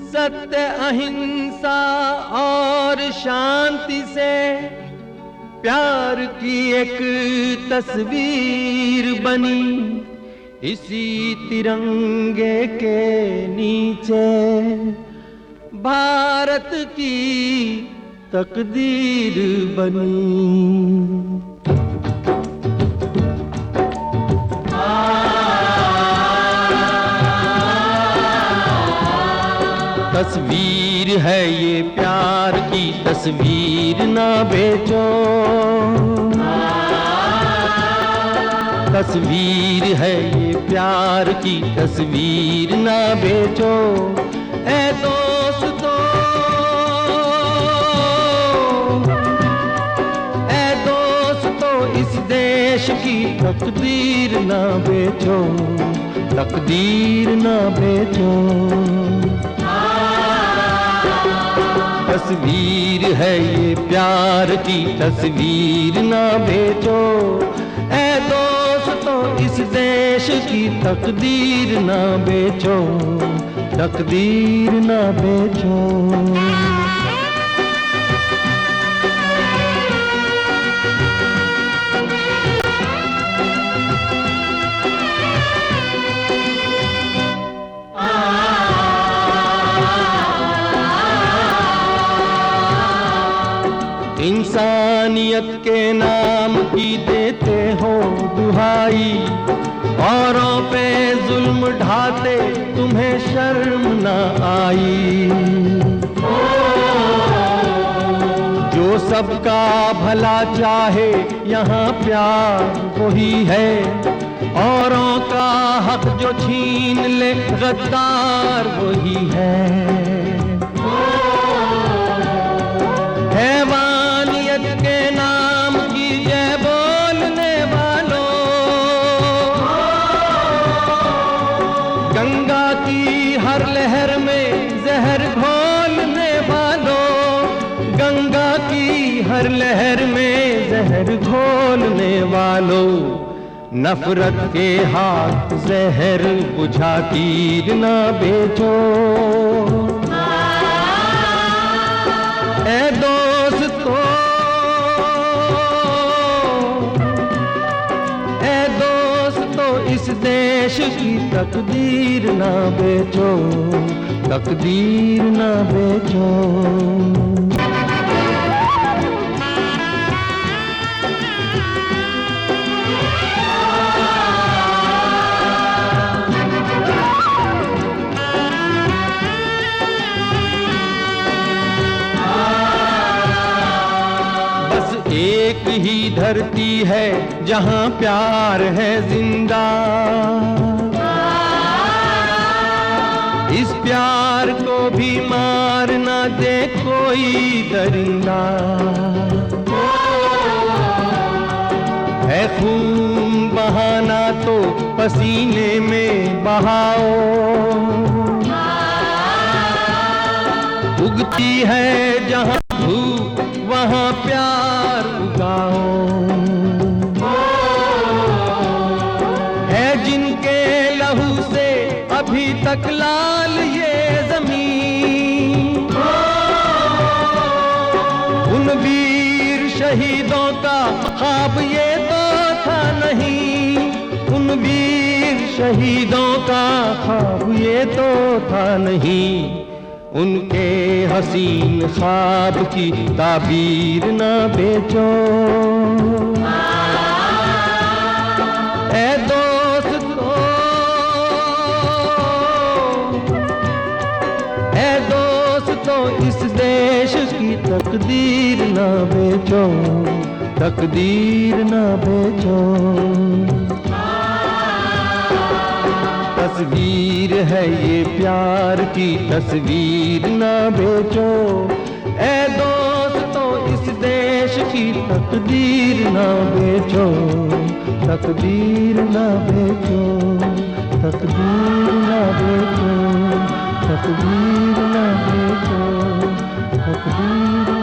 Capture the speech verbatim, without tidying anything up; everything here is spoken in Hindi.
सत्य अहिंसा और शांति से प्यार की एक तस्वीर बनी इसी तिरंगे के नीचे। भारत की तकदीर बनी। तस्वीर है ये प्यार की तस्वीर ना बेचो। तस्वीर है ये प्यार की तस्वीर ना बेचो। ऐ दोस्तों, ऐ दोस्तों, इस देश की तकदीर ना बेचो, तकदीर ना बेचो। तस्वीर है ये प्यार की तस्वीर ना बेचो। ऐ दोस्तों, इस देश की तकदीर ना बेचो, तकदीर ना बेचो। इंसानियत के नाम की देते हो दुहाई, औरों पे जुल्म ढाते तुम्हें शर्म न आई। जो सबका भला चाहे यहाँ प्यार वही है, औरों का हक जो छीन ले गद्दार वही है। हैवानियत के नाम की जय बोलने वालों, गंगा की हर लहर में जहर घोलने वालों, गंगा की हर लहर में जहर घोलने वालों, नफरत के हाथ जहर बुझा तीर ना बेचो। ऐ दोस्तों, ऐ दोस्तों, इस देश की तकदीर ना बेचो, तकदीर ना बेचो। एक ही धरती है जहां प्यार है जिंदा, इस प्यार को भी मार ना दे कोई दरिंदा। है खून बहाना तो पसीने में बहाओ, उगती है जहां धूप वहां प्यार उगाओ। है जिनके लहू से अभी तक लाल ये जमीन, उन वीर शहीदों का ख्वाब ये तो था नहीं, उन वीर शहीदों का ख्वाब ये तो था नहीं। उनके हसीन ख्वाब की ताबीर ना बेचो। ऐ दोस्तों, ऐ दोस्तों, इस देश की तकदीर ना बेचो, तकदीर ना बेचो। तस्वीर है ये प्यार की तस्वीर ना बेचो। ऐ दोस्तों, इस देश की तकदीर ना बेचो, तकदीर ना बेचो, तकदीर ना बेचो, तकदीर ना बेचो, तकदीर